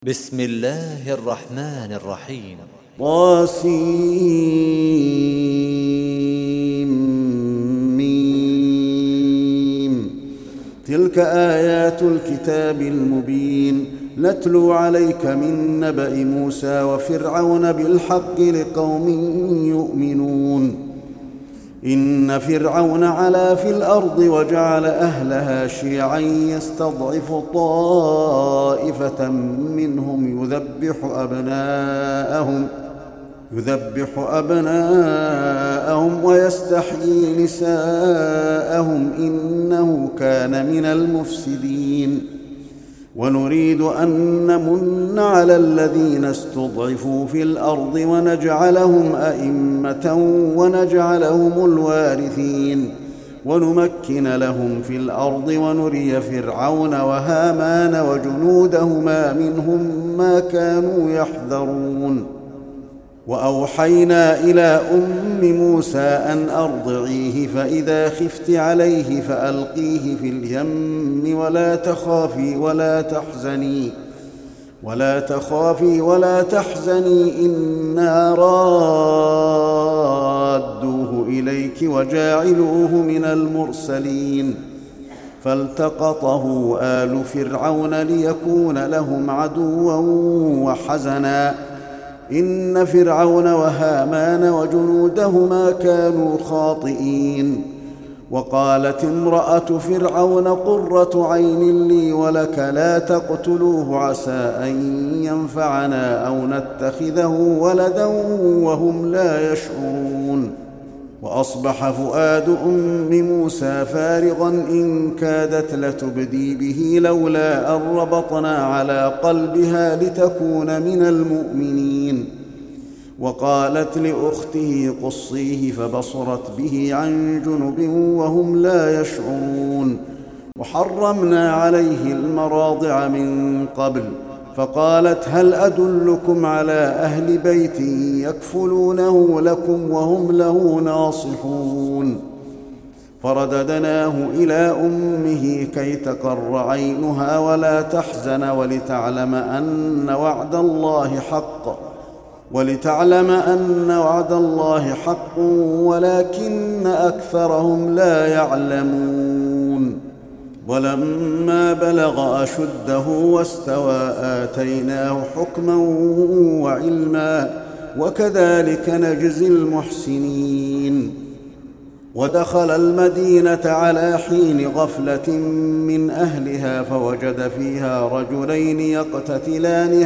بسم الله الرحمن الرحيم. طاسيم. تلك آيات الكتاب المبين نتلو عليك من نبأ موسى وفرعون بالحق لقوم يؤمنون. إن فرعون علا في الأرض وجعل أهلها شيعا يستضعف طائفة منهم يذبح أبناءهم ويستحيي نساءهم إنه كان من المفسدين. ونريد أن نمن على الذين استضعفوا في الأرض ونجعلهم أئمة ونجعلهم الوارثين ونمكن لهم في الأرض ونري فرعون وهامان وجنودهما منهم ما كانوا يحذرون. وأوحينا إلى أم موسى أن أرضعيه فإذا خفت عليه فألقيه في اليم ولا تخافي ولا تحزني إنا رادوه إليك وجاعلوه من المرسلين. فالتقطه آل فرعون ليكون لهم عدوا وحزنا إن فرعون وهامان وجنودهما كانوا خاطئين. وقالت امرأة فرعون قرة عين لي ولك لا تقتلوه عسى أن ينفعنا أو نتخذه ولدا وهم لا يشعرون. وأصبح فؤاد أم موسى فارغا إن كادت لتبدي به لولا أن ربطنا على قلبها لتكون من المؤمنين. وقالت لأخته قصيه فبصرت به عن جنب وهم لا يشعرون. وحرمنا عليه المراضع من قبل فقالت هل أدلكم على أهل بيت يكفلونه لكم وهم له ناصحون. فرددناه إلى أمه كي تقر عينها ولا تحزن ولتعلم أن وعد الله حق ولكن أكثرهم لا يعلمون. ولما بلغ أشده واستوى آتيناه حكما وعلما وكذلك نجزي المحسنين. ودخل المدينة على حين غفلة من أهلها فوجد فيها رجلين يقتتلان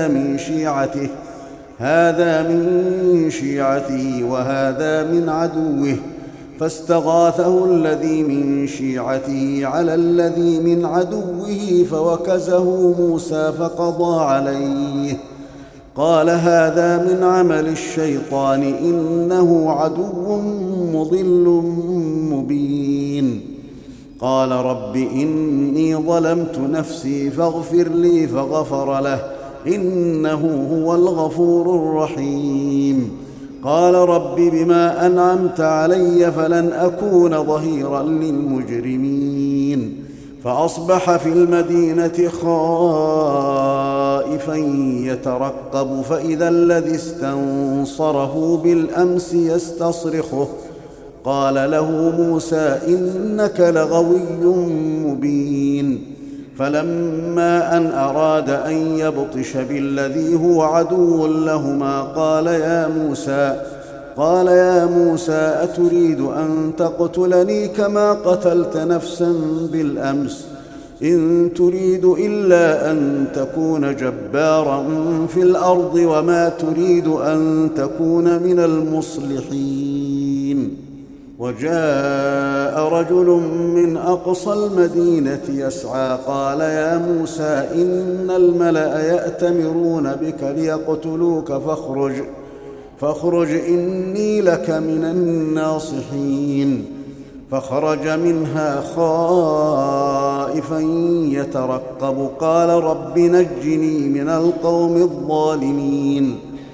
هذا من شيعته وهذا من عدوه فاستغاثه الذي من شيعته على الذي من عدوه فوكزه موسى فقضى عليه. قال هذا من عمل الشيطان إنه عدو مضل مبين. قال رب إني ظلمت نفسي فاغفر لي فغفر له إنه هو الغفور الرحيم. قال رب بما أنعمت علي فلن أكون ظهيرا للمجرمين. فأصبح في المدينة خائفا يترقب فإذا الذي استنصره بالأمس يستصرخه. قال له موسى إنك لغوي مبين. فلما أن أراد أن يبطش بالذي هو عدو لهما قال يا موسى أتريد أن تقتلني كما قتلت نفسا بالأمس إن تريد إلا أن تكون جبارا في الأرض وما تريد أن تكون من المصلحين. وجاء رجل من أقصى المدينة يسعى قال يا موسى إن الملأ يأتمرون بك ليقتلوك فاخرج إني لك من الناصحين. فخرج منها خائفا يترقب قال رب نجني من القوم الظالمين.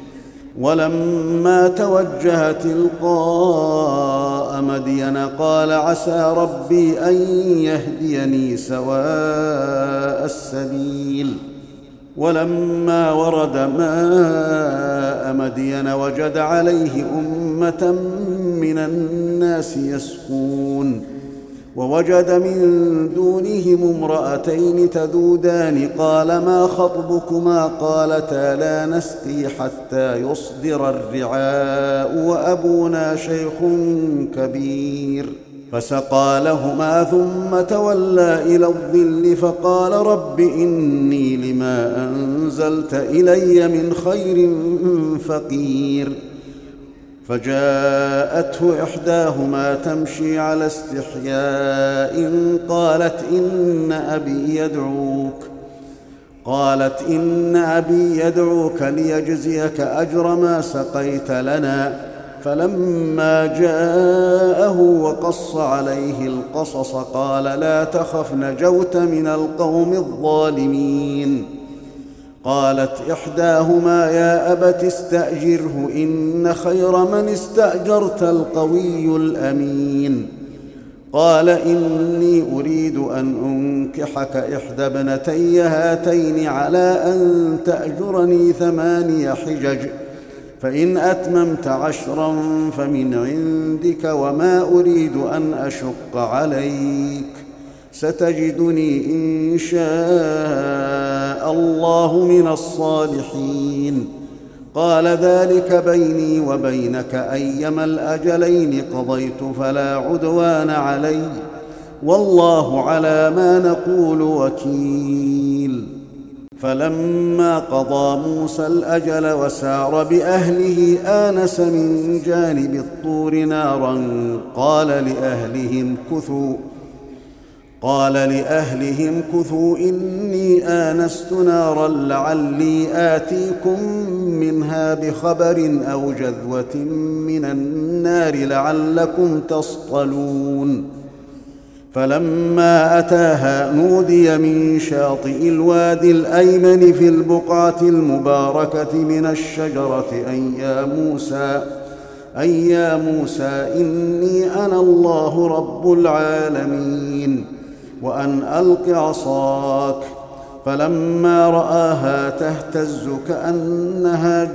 ولما توجه تلقاء مدين قال عسى ربي أن يهديني سواء السبيل ولما ورد ماء مدين وجد عليه أمة من الناس يسقون ووجد من دونهم امرأتين تذودان قال ما خطبكما قالتا لا نسقي حتى يصدر الرعاء وأبونا شيخ كبير فسقى لهما ثم تولى إلى الظل فقال رب إني لما أنزلت إلي من خير فقير فجاءته إحداهما تمشي على استحياء قالت إن أبي يدعوك ليجزيك أجر ما سقيت لنا فلما جاءه وقص عليه القصص قال لا تخف نجوت من القوم الظالمين قالت إحداهما يا أبت استأجره إن خير من استأجرت القوي الأمين قال إني أريد أن أنكحك إحدى ابنتي هاتين على أن تأجرني 8 حجج فإن أتممت 10 فمن عندك وما أريد أن أشق عليك ستجدني إن شاء الله من الصالحين قال ذلك بيني وبينك أيما الأجلين قضيت فلا عدوان علي والله على ما نقول وكيل فلما قضى موسى الأجل وسار بأهله آنس من جانب الطور نارا قال لأهلهم كثوا إني آنست نارا لعلي آتيكم منها بخبر أو جذوة من النار لعلكم تصطلون فلما أتاها نودي من شاطئ الوادي الأيمن في البقعة المباركة من الشجرة أي يا موسى إني أنا الله رب العالمين وأن ألق عصاك فلما رآها تهتز كأنها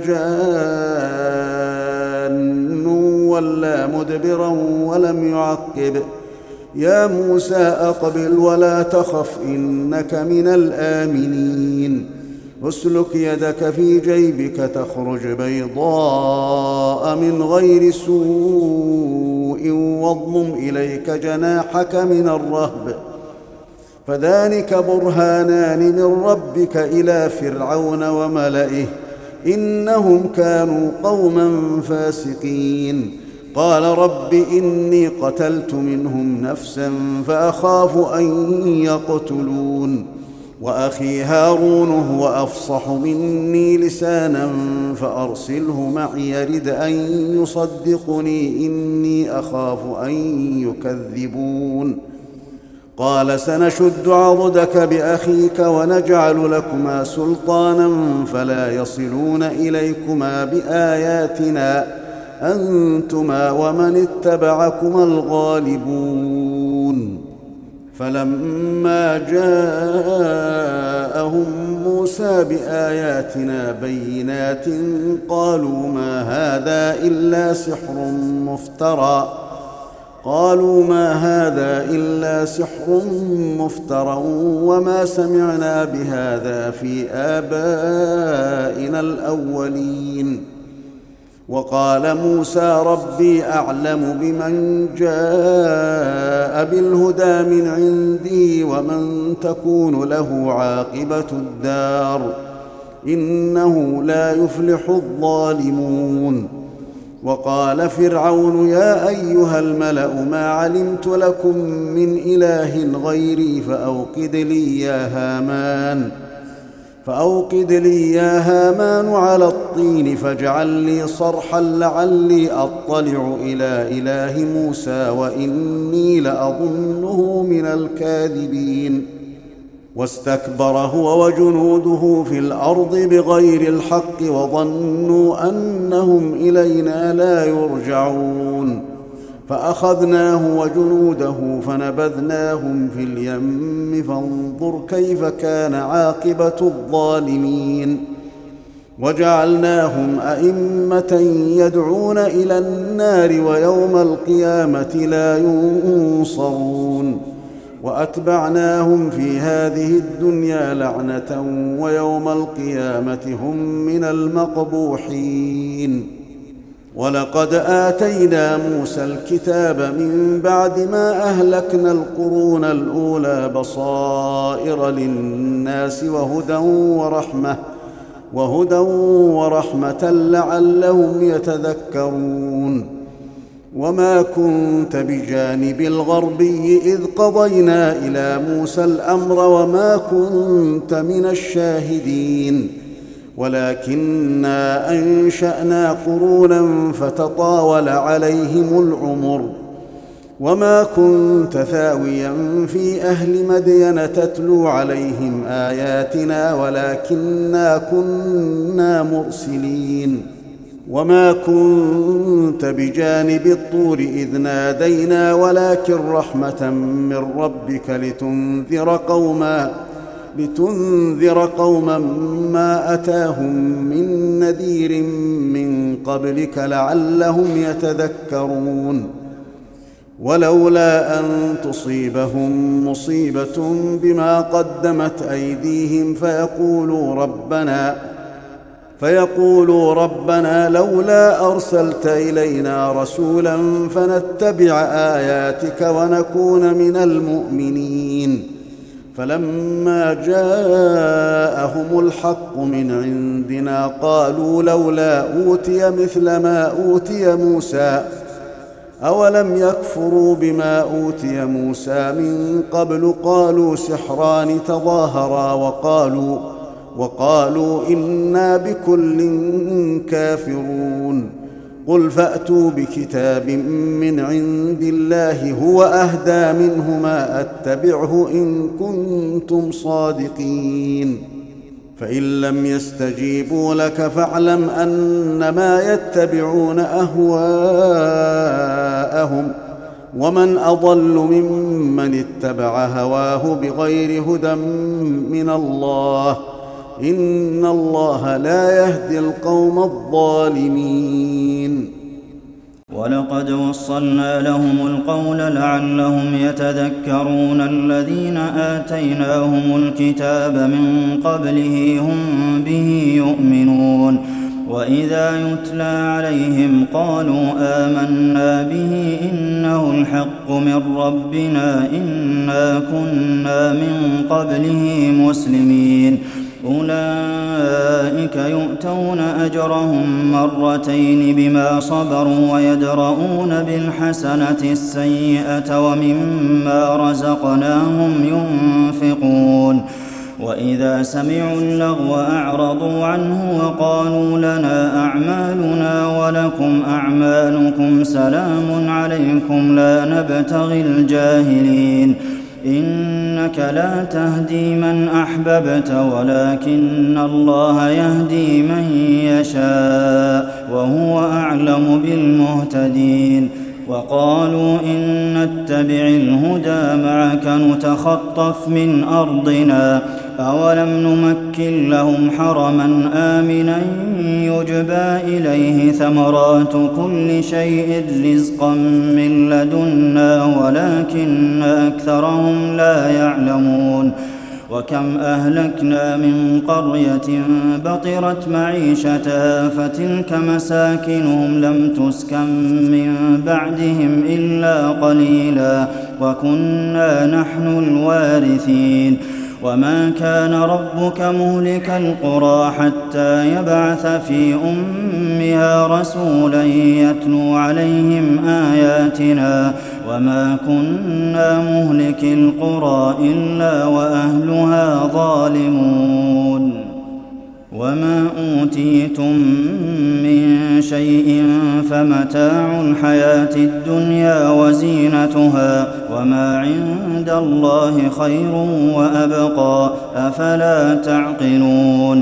جان ولا مدبرا ولم يعقب يا موسى أقبل ولا تخف إنك من الآمنين اسلك يدك في جيبك تخرج بيضاء من غير سوء واضمم إليك جناحك من الرهب فذلك برهانان من ربك إلى فرعون وملئه إنهم كانوا قوما فاسقين قال رب إني قتلت منهم نفسا فأخاف أن يقتلون وأخي هارون هو أفصح مني لسانا فأرسله معي يرد أن يصدقني إني أخاف أن يكذبون قال سنشد عضدك بأخيك ونجعل لكما سلطانا فلا يصلون إليكما بآياتنا أنتما ومن اتبعكما الغالبون فلما جاءهم موسى بآياتنا بينات قالوا ما هذا إلا سحر مفترى وما سمعنا بهذا في آبائنا الأولين وقال موسى ربي أعلم بمن جاء بالهدى من عندي ومن تكون له عاقبة الدار إنه لا يفلح الظالمون وقال فرعون يا أيها الملأ ما علمت لكم من إله غيري فأوقد لي يا هامان على الطين فاجعل لي صرحا لعلي أطلع إلى إله موسى وإني لأظنه من الكاذبين واستكبر هو وجنوده في الأرض بغير الحق وظنوا أنهم إلينا لا يرجعون فأخذناه وجنوده فنبذناهم في اليم فانظر كيف كان عاقبة الظالمين وجعلناهم أئمة يدعون إلى النار ويوم القيامة لا ينصرون وأتبعناهم في هذه الدنيا لعنة ويوم القيامة هم من المقبوحين ولقد آتينا موسى الكتاب من بعد ما أهلكنا القرون الأولى بصائر للناس وهدى ورحمة لعلهم يتذكرون وما كنت بجانب الغربي إذ قضينا إلى موسى الأمر وما كنت من الشاهدين ولكننا أنشأنا قرونا فتطاول عليهم العمر وما كنت ثاويا في أهل مدين تتلو عليهم آياتنا ولكننا كنا مرسلين وما كنت بجانب الطور إذ نادينا ولكن رحمة من ربك لتنذر قوما ما أتاهم من نذير من قبلك لعلهم يتذكرون ولولا أن تصيبهم مصيبة بما قدمت أيديهم فيقولوا ربنا لولا أرسلت إلينا رسولا فنتبع آياتك ونكون من المؤمنين فلما جاءهم الحق من عندنا قالوا لولا أوتي مثل ما أوتي موسى أولم يكفروا بما أوتي موسى من قبل قالوا سحران تظاهرا وقالوا إنا بكل كافرون قل فأتوا بكتاب من عند الله هو أهدى منهما أتبعه إن كنتم صادقين فإن لم يستجيبوا لك فاعلم أنما يتبعون أهواءهم ومن أضل ممن اتبع هواه بغير هدى من الله إن الله لا يهدي القوم الظالمين ولقد وصلنا لهم القول لعلهم يتذكرون الذين آتيناهم الكتاب من قبله هم به يؤمنون وإذا يتلى عليهم قالوا آمنا به إنه الحق من ربنا إنا كنا من قبله مسلمين أولئك يؤتون أجرهم مرتين بما صبروا ويدرؤون بالحسنة السيئة ومما رزقناهم ينفقون وإذا سمعوا اللغو أعرضوا عنه وقالوا لنا أعمالنا ولكم أعمالكم سلام عليكم لا نبتغي الجاهلين إنك لا تهدي من أحببت ولكن الله يهدي من يشاء وهو أعلم بالمهتدين وقالوا إن نتبع الهدى معك نتخطف من أرضنا أولم نمكن لهم حرما آمنا يجبى إليه ثمرات كل شيء رزقا من لدنا ولكن أكثرهم لا يعلمون وكم أهلكنا من قرية بطرت معيشتها فتلك مساكنهم لم تسكن من بعدهم إلا قليلا وكنا نحن الوارثين وما كان ربك مهلك القرى حتى يبعث في أمها رسولا يتلو عليهم آياتنا وما كنا مهلك القرى إلا وأهلها ظالمون وما أوتيتم من شيء فمتاع الحياة الدنيا وزينتها وما عند الله خير وأبقى أفلا تعقلون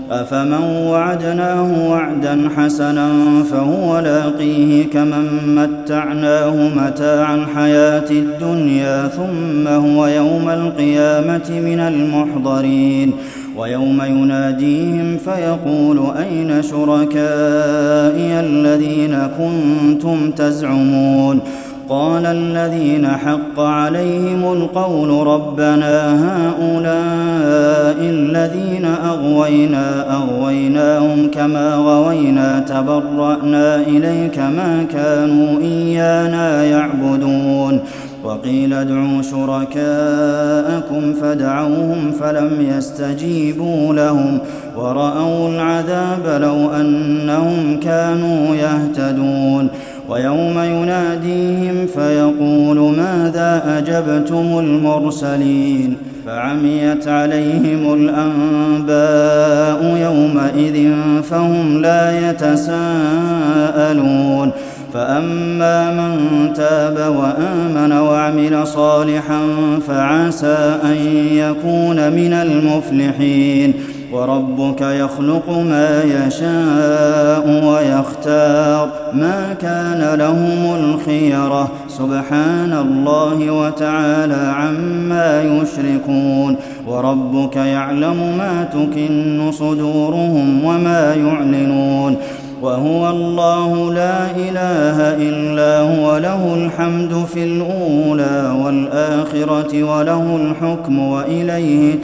أفمن وعدناه وعدا حسنا فهو لاقيه كمن متعناه متاع الحياة الدنيا ثم هو يوم القيامة من المحضرين ويوم يناديهم فيقول أين شركائي الذين كنتم تزعمون قال الذين حق عليهم القول ربنا هؤلاء الذين أغويناهم كما غوينا تبرأنا إليك ما كانوا إيانا يعبدون وقيل ادعوا شركاءكم فدعوهم فلم يستجيبوا لهم ورأوا العذاب لو أنهم كانوا يهتدون ويوم يناديهم فيقول ماذا أجبتم المرسلين فعميت عليهم الأنباء يومئذ فهم لا يتساءلون فأما من تاب وآمن وعمل صالحا فعسى أن يكون من المفلحين وربك يخلق ما يشاء ويختار ما كان لهم الخيرة سبحان الله وتعالى عما يشركون وربك يعلم ما تكن صدورهم وما يعلنون وهو الله لا إله إلا هو له الحمد في الأولى والآخرة وله الحكم وإليه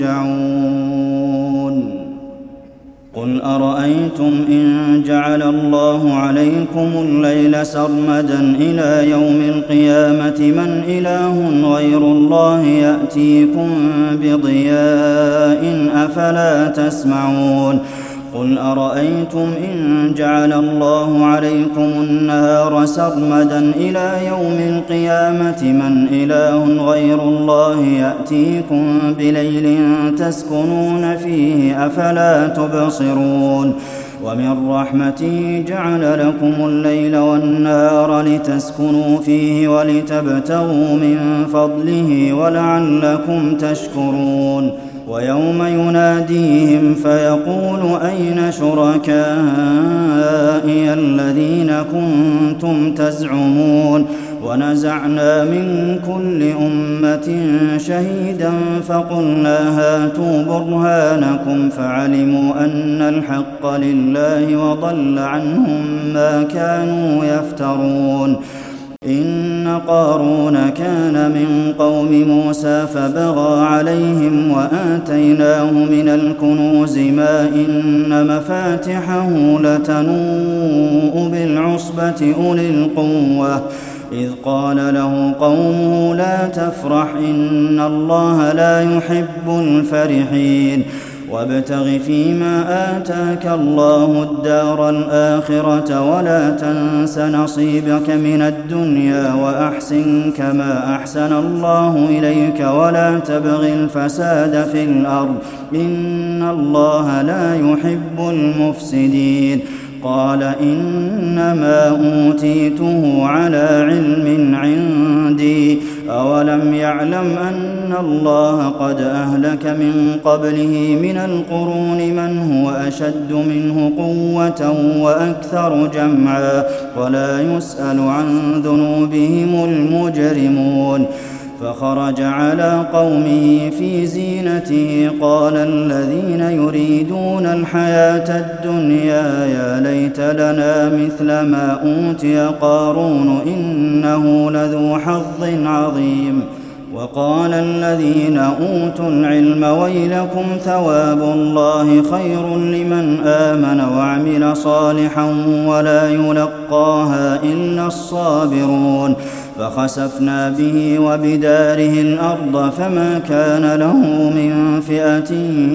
ترجعون قل أرأيتم إن جعل الله عليكم الليل سرمدا إلى يوم القيامة من إله غير الله يأتيكم بضياء أفلا تسمعون قل أرأيتم إن جعل الله عليكم النهار سرمدا إلى يوم القيامة من إله غير الله يأتيكم بليل تسكنون فيه أفلا تبصرون ومن رحمته جعل لكم الليل والنهار لتسكنوا فيه ولتبتغوا من فضله ولعلكم تشكرون ويوم يناديهم فيقول أين شركائي الذين كنتم تزعمون ونزعنا من كل أمة شهيدا فقلنا هاتوا برهانكم فعلموا أن الحق لله وضل عنهم ما كانوا يفترون إن قارون كان من قوم موسى فبغى عليهم وآتيناه من الكنوز ما إن مفاتحه لتنوء بالعصبة أولي القوة إذ قال له قومه لا تفرح إن الله لا يحب الفرحين وابتغ فيما آتاك الله الدار الآخرة ولا تنس نصيبك من الدنيا وأحسن كما أحسن الله إليك ولا تبغ الفساد في الأرض إن الله لا يحب المفسدين قال إنما أوتيته على علم عندي أولم يعلم أن الله قد أهلك من قبله من القرون من هو أشد منه قوة وأكثر جمعا ولا يسأل عن ذنوبهم المجرمون فخرج على قومه في زينته قال الذين يريدون الحياة الدنيا يا ليت لنا مثل ما أوتي قارون إنه لذو حظ عظيم وقال الذين أوتوا العلم ويلكم ثواب الله خير لمن آمن وعمل صالحا ولا يلقاها إلا الصابرون فخسفنا به وبداره الأرض فما كان له من فئة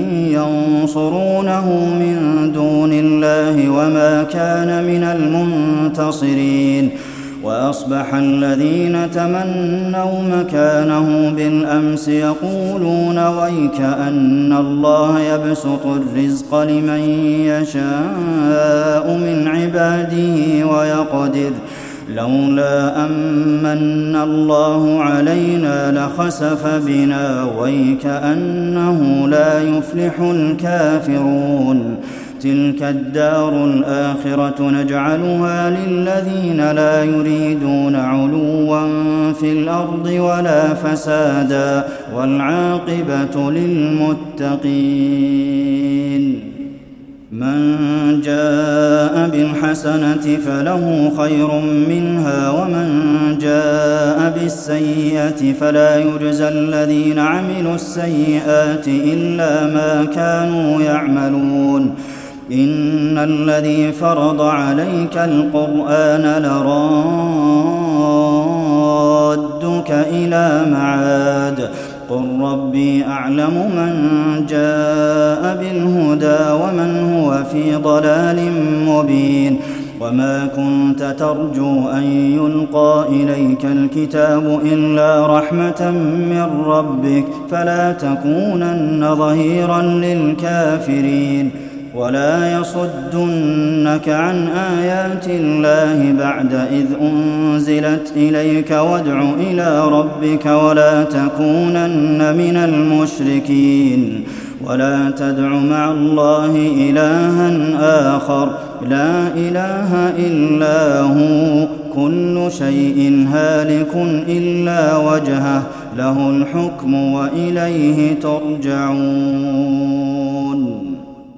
ينصرونه من دون الله وما كان من المنتصرين وأصبح الذين تمنوا مكانه بالأمس يقولون ويك أن الله يبسط الرزق لمن يشاء من عباده ويقدر لولا أمن الله علينا لخسف بنا ويكأنه لا يفلح الكافرون تلك الدار الآخرة نجعلها للذين لا يريدون علوا في الأرض ولا فسادا والعاقبة للمتقين من جاء بالحسنة فله خير منها ومن جاء بالسيئة فلا يجزى الذين عملوا السيئات إلا ما كانوا يعملون إن الذي فرض عليك القرآن لرادك إلى معاد قل ربي أعلم من جاء بالهدى ومن هو في ضلال مبين وما كنت ترجو أن يلقى إليك الكتاب إلا رحمة من ربك فلا تكونن ظهيرا للكافرين ولا يصدنك عن آيات الله بعد إذ أنزلت إليك وادع إلى ربك ولا تكونن من المشركين ولا تدع مع الله إلها آخر لا إله إلا هو كل شيء هالك إلا وجهه له الحكم وإليه ترجعون